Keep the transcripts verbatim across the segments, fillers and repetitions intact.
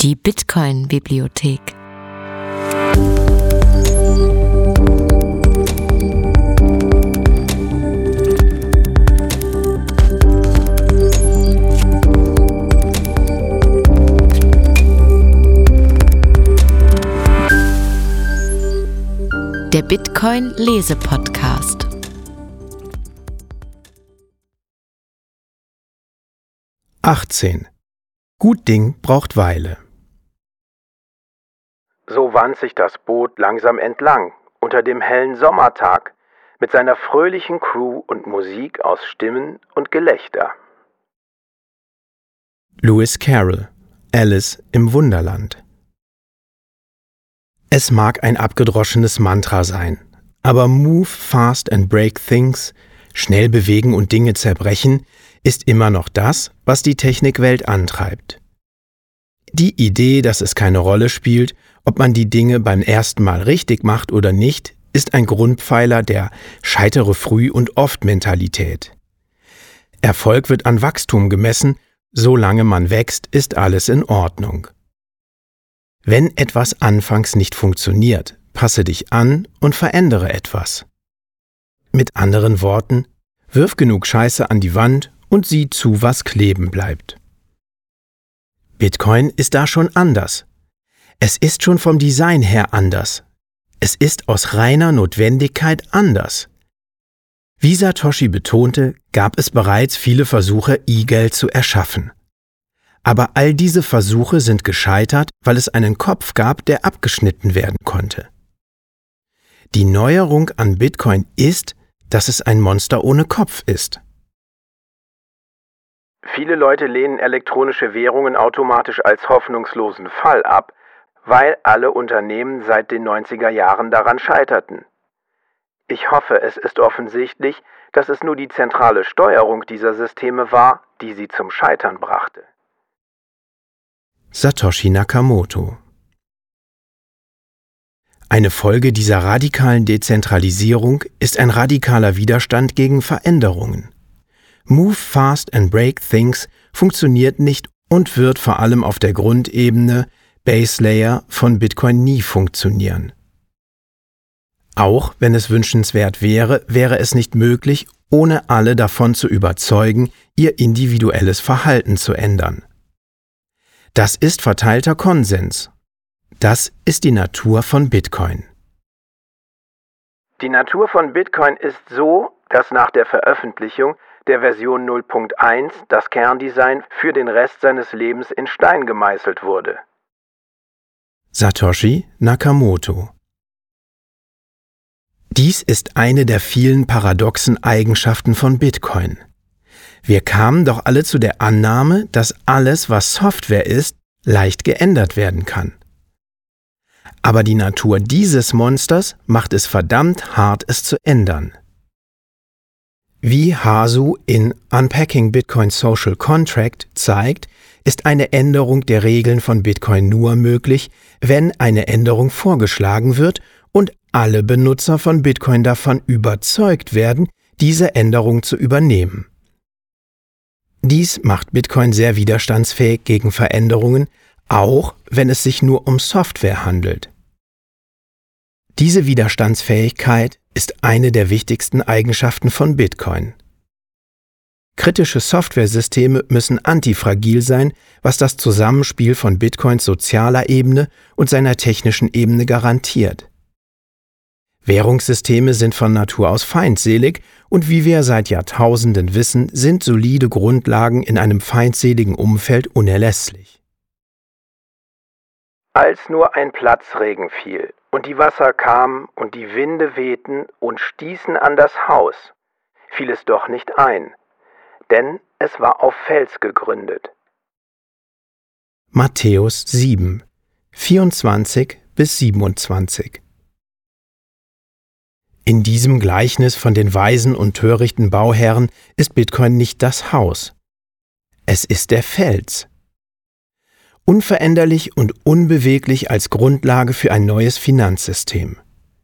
Die Bitcoin-Bibliothek. Der Bitcoin-Lese-Podcast. achtzehn. Gut Ding braucht Weile. So wand sich das Boot langsam entlang, unter dem hellen Sommertag, mit seiner fröhlichen Crew und Musik aus Stimmen und Gelächter. Lewis Carroll, Alice im Wunderland. Es mag ein abgedroschenes Mantra sein, aber Move fast and break things, schnell bewegen und Dinge zerbrechen, ist immer noch das, was die Technikwelt antreibt. Die Idee, dass es keine Rolle spielt, ob man die Dinge beim ersten Mal richtig macht oder nicht, ist ein Grundpfeiler der Scheitere früh und oft Mentalität. Erfolg wird an Wachstum gemessen, solange man wächst, ist alles in Ordnung. Wenn etwas anfangs nicht funktioniert, passe dich an und verändere etwas. Mit anderen Worten, wirf genug Scheiße an die Wand und sieh zu, was kleben bleibt. Bitcoin ist da schon anders. Es ist schon vom Design her anders. Es ist aus reiner Notwendigkeit anders. Wie Satoshi betonte, gab es bereits viele Versuche, E-Geld zu erschaffen. Aber all diese Versuche sind gescheitert, weil es einen Kopf gab, der abgeschnitten werden konnte. Die Neuerung an Bitcoin ist, dass es ein Monster ohne Kopf ist. Viele Leute lehnen elektronische Währungen automatisch als hoffnungslosen Fall ab, weil alle Unternehmen seit den neunziger Jahren daran scheiterten. Ich hoffe, es ist offensichtlich, dass es nur die zentrale Steuerung dieser Systeme war, die sie zum Scheitern brachte. Satoshi Nakamoto. Eine Folge dieser radikalen Dezentralisierung ist ein radikaler Widerstand gegen Veränderungen. Move fast and break things funktioniert nicht und wird vor allem auf der Grundebene Base Layer von Bitcoin nie funktionieren. Auch wenn es wünschenswert wäre, wäre es nicht möglich, ohne alle davon zu überzeugen, ihr individuelles Verhalten zu ändern. Das ist verteilter Konsens. Das ist die Natur von Bitcoin. Die Natur von Bitcoin ist so, dass nach der Veröffentlichung der Version null Punkt eins das Kerndesign für den Rest seines Lebens in Stein gemeißelt wurde. Satoshi Nakamoto. Dies ist eine der vielen paradoxen Eigenschaften von Bitcoin. Wir kamen doch alle zu der Annahme, dass alles, was Software ist, leicht geändert werden kann. Aber die Natur dieses Monsters macht es verdammt hart, es zu ändern. Wie Hasu in Unpacking Bitcoin Social Contract zeigt, ist eine Änderung der Regeln von Bitcoin nur möglich, wenn eine Änderung vorgeschlagen wird und alle Benutzer von Bitcoin davon überzeugt werden, diese Änderung zu übernehmen. Dies macht Bitcoin sehr widerstandsfähig gegen Veränderungen, auch wenn es sich nur um Software handelt. Diese Widerstandsfähigkeit ist eine der wichtigsten Eigenschaften von Bitcoin. Kritische Softwaresysteme müssen antifragil sein, was das Zusammenspiel von Bitcoins sozialer Ebene und seiner technischen Ebene garantiert. Währungssysteme sind von Natur aus feindselig und wie wir seit Jahrtausenden wissen, sind solide Grundlagen in einem feindseligen Umfeld unerlässlich. Als nur ein Platzregen fiel und die Wasser kamen und die Winde wehten und stießen an das Haus, fiel es doch nicht ein, denn es war auf Fels gegründet. Matthäus sieben, vierundzwanzig bis siebenundzwanzig. In diesem Gleichnis von den weisen und törichten Bauherren ist Bitcoin nicht das Haus. Es ist der Fels. Unveränderlich und unbeweglich als Grundlage für ein neues Finanzsystem.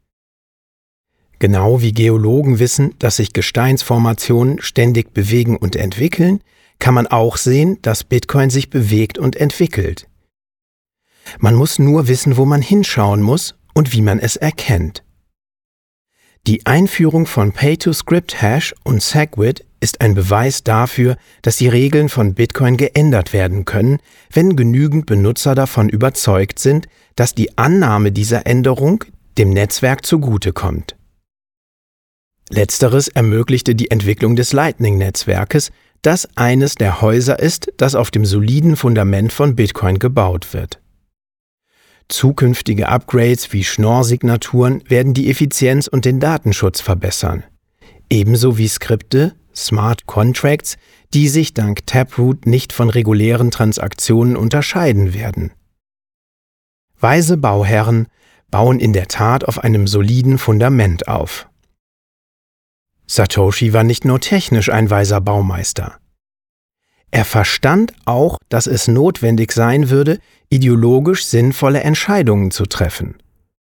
Genau wie Geologen wissen, dass sich Gesteinsformationen ständig bewegen und entwickeln, kann man auch sehen, dass Bitcoin sich bewegt und entwickelt. Man muss nur wissen, wo man hinschauen muss und wie man es erkennt. Die Einführung von Pay-to-Script-Hash und SegWit ist ein Beweis dafür, dass die Regeln von Bitcoin geändert werden können, wenn genügend Benutzer davon überzeugt sind, dass die Annahme dieser Änderung dem Netzwerk zugutekommt. Letzteres ermöglichte die Entwicklung des Lightning-Netzwerkes, das eines der Häuser ist, das auf dem soliden Fundament von Bitcoin gebaut wird. Zukünftige Upgrades wie Schnorr-Signaturen werden die Effizienz und den Datenschutz verbessern, ebenso wie Skripte, Smart Contracts, die sich dank Taproot nicht von regulären Transaktionen unterscheiden werden. Weise Bauherren bauen in der Tat auf einem soliden Fundament auf. Satoshi war nicht nur technisch ein weiser Baumeister. Er verstand auch, dass es notwendig sein würde, ideologisch sinnvolle Entscheidungen zu treffen.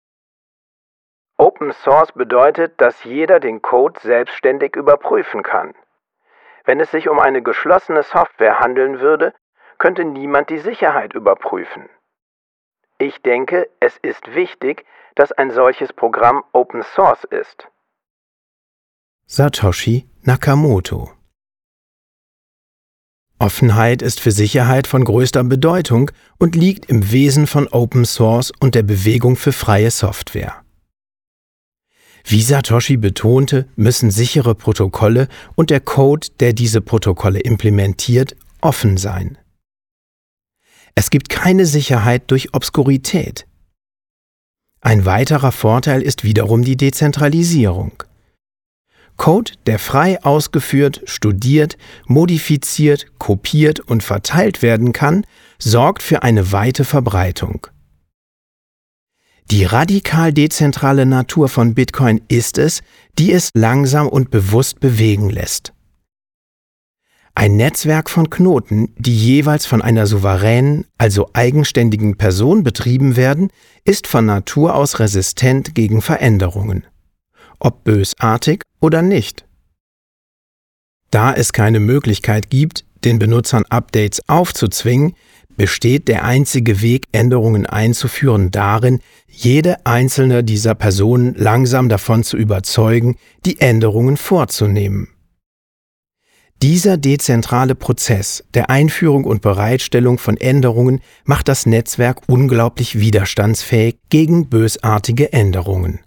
Open Source bedeutet, dass jeder den Code selbstständig überprüfen kann. Wenn es sich um eine geschlossene Software handeln würde, könnte niemand die Sicherheit überprüfen. Ich denke, es ist wichtig, dass ein solches Programm Open Source ist. Satoshi Nakamoto. Offenheit ist für Sicherheit von größter Bedeutung und liegt im Wesen von Open Source und der Bewegung für freie Software. Wie Satoshi betonte, müssen sichere Protokolle und der Code, der diese Protokolle implementiert, offen sein. Es gibt keine Sicherheit durch Obskurität. Ein weiterer Vorteil ist wiederum die Dezentralisierung. Code, der frei ausgeführt, studiert, modifiziert, kopiert und verteilt werden kann, sorgt für eine weite Verbreitung. Die radikal dezentrale Natur von Bitcoin ist es, die es langsam und bewusst bewegen lässt. Ein Netzwerk von Knoten, die jeweils von einer souveränen, also eigenständigen Person betrieben werden, ist von Natur aus resistent gegen Veränderungen. Ob bösartig oder nicht. Da es keine Möglichkeit gibt, den Benutzern Updates aufzuzwingen, besteht der einzige Weg, Änderungen einzuführen, darin, jede einzelne dieser Personen langsam davon zu überzeugen, die Änderungen vorzunehmen. Dieser dezentrale Prozess der Einführung und Bereitstellung von Änderungen macht das Netzwerk unglaublich widerstandsfähig gegen bösartige Änderungen.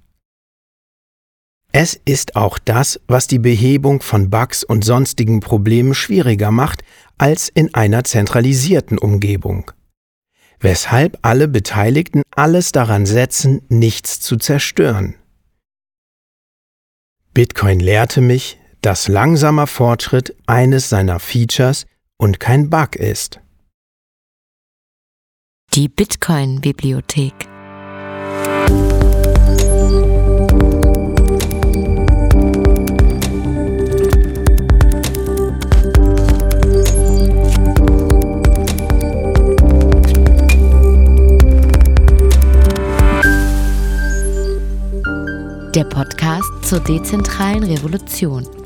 Es ist auch das, was die Behebung von Bugs und sonstigen Problemen schwieriger macht als in einer zentralisierten Umgebung. Weshalb alle Beteiligten alles daran setzen, nichts zu zerstören. Bitcoin lehrte mich, dass langsamer Fortschritt eines seiner Features und kein Bug ist. Die Bitcoin-Bibliothek. Der Podcast zur dezentralen Revolution.